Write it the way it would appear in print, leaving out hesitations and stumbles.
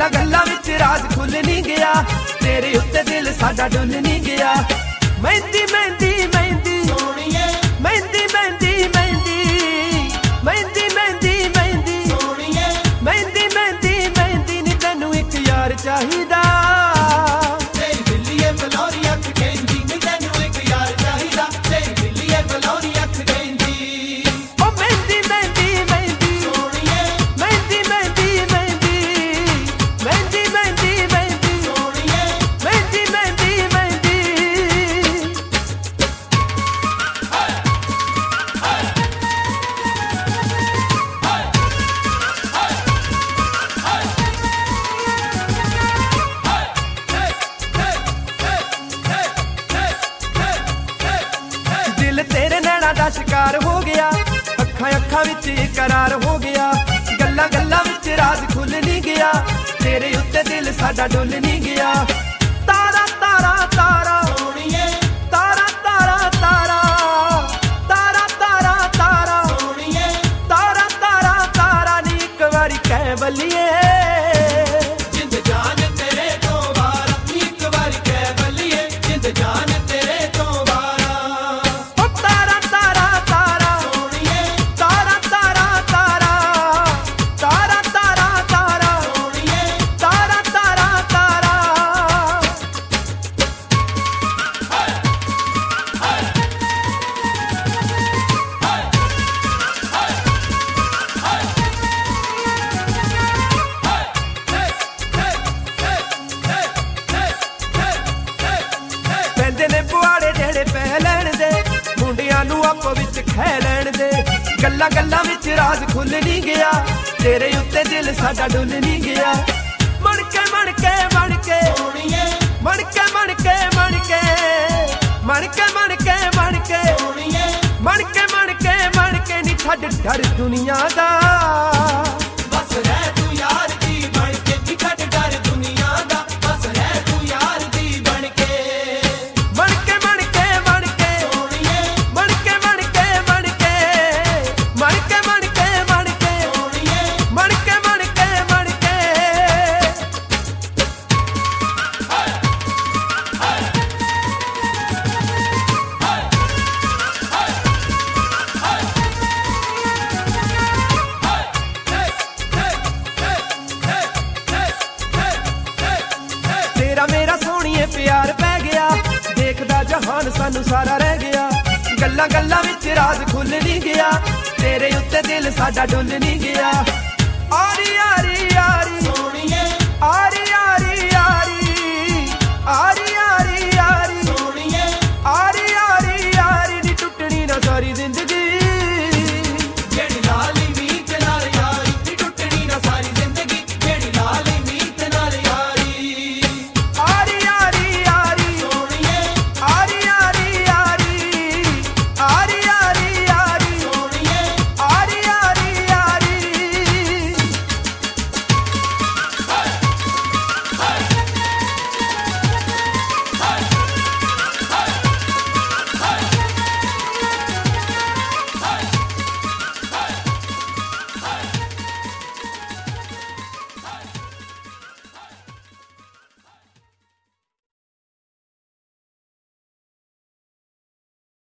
गल्लां गल्लां विच राज खुल नहीं गया, तेरे उत्ते दिल साडा डुल नहीं गया। मेहंदी मेहंदी मेहंदी सोहणीए, मेहंदी मेहंदी मेहंदी, मेहंदी मेहंदी मेहंदी सोहणीए, मेहंदी मेहंदी मेहंदी नी तैनू इक यार चाहिदा। तेरी बिल्लीए बलौरी अख कहंदी नी तैनू इक यार चाहिदा, तेरी बिल्लीए बलौरी अख कहंदी। ओ मेहंदी मेहंदी मेहंदी सोहणीए, मेहंदी मेहंदी मेहंदी, मेहंदी मेहंदी मेहंदी सोहणीए, मेहंदी मेहंदी मेहंदी। दिल तेरे नैना दा शिकार हो गया, अखां अखां विच इकरार हो गया। गल्लां गल्लां विच राज खुल नहीं गया, तेरे उत्ते दिल साडा डुल नहीं गया। तारा तारा तारा सोहणीए, तारा तारा तारा, तारा तारा तारा सोहणीए, तारा तारा तारा नी इक वारी कह बल्लीए। जिंद जान तेरे तो वारा नी इक वारी कह बल्लीए, जिंद जान तेरे तो वारा। ओ तारा तारा तारा सोहणीए, तारा तारा तारा, तारा तारा तारा सोहणीए, तारा तारा तारा। ਪੈਂਦੇ ਨੇ ਪੁਆੜੇ ਜਿਹੜੇ ਪੈ ਲੈਣ ਦੇ, ਮੁੰਡਿਆਂ ਨੂੰ ਆਪੋ ਵਿੱਚ ਖਹਿ ਲੈਣ ਦੇ। ਗੱਲਾਂ ਗੱਲਾਂ ਵਿੱਚ ਰਾਜ ਖੁੱਲ ਨਹੀਂ ਗਿਆ, ਤੇਰੇ ਉੱਤੇ ਦਿਲ ਸਾਡਾ ਡੁੱਲ ਨਹੀਂ ਗਿਆ। ਮਣ ਕੇ ਮਣ ਕੇ ਮਣ ਕੇ ਸੋਹਣੀਏ, ਮਣ ਕੇ ਮਣ ਕੇ ਮਣ ਕੇ, ਮਣ ਕੇ ਮਣ ਕੇ ਮਣ ਕੇ ਸੋਹਣੀਏ, ਮਣ ਕੇ ਮਣ ਕੇ ਮਣ ਕੇ ਨੀ ਛੱਡ ਡਰ ਦੁਨੀਆ ਦਾ। ਬਸ ਰਹਿ ਤੂੰ ਯਾਰ ਦੀ ਬਣ ਕੇ, ਨੀ ਛੱਡ ਡਰ ਦੁਨੀਆ ਦਾ। ਬਸ ਰਹਿ ਤੂੰ ਯਾਰ ਦੀ ਬਣ ਕੇ। ਮਣ ਕੇ ਮਣ ਕੇ ਮਣ ਕੇ ਸੋਹਣੀਏ, ਮਣ ਕੇ ਮਣ ਕੇ ਮਣ ਕੇ, ਮਣ ਕੇ ਮਣ ਕੇ ਮਣ ਕੇ ਸੋਹਣੀਏ, ਮਣ ਕੇ ਮਣ ਕੇ ਮਣ ਕੇ। तेरा मेरा सोहणीए प्यार पै गया, देखदा जहान सानू सारा रह गया। गल्लां गल्लां विच राज खुल नहीं गया, तेरे उत्ते दिल साडा डुल नहीं गया। आरी आरी आरी सोहणीए, आरी आरी आरी।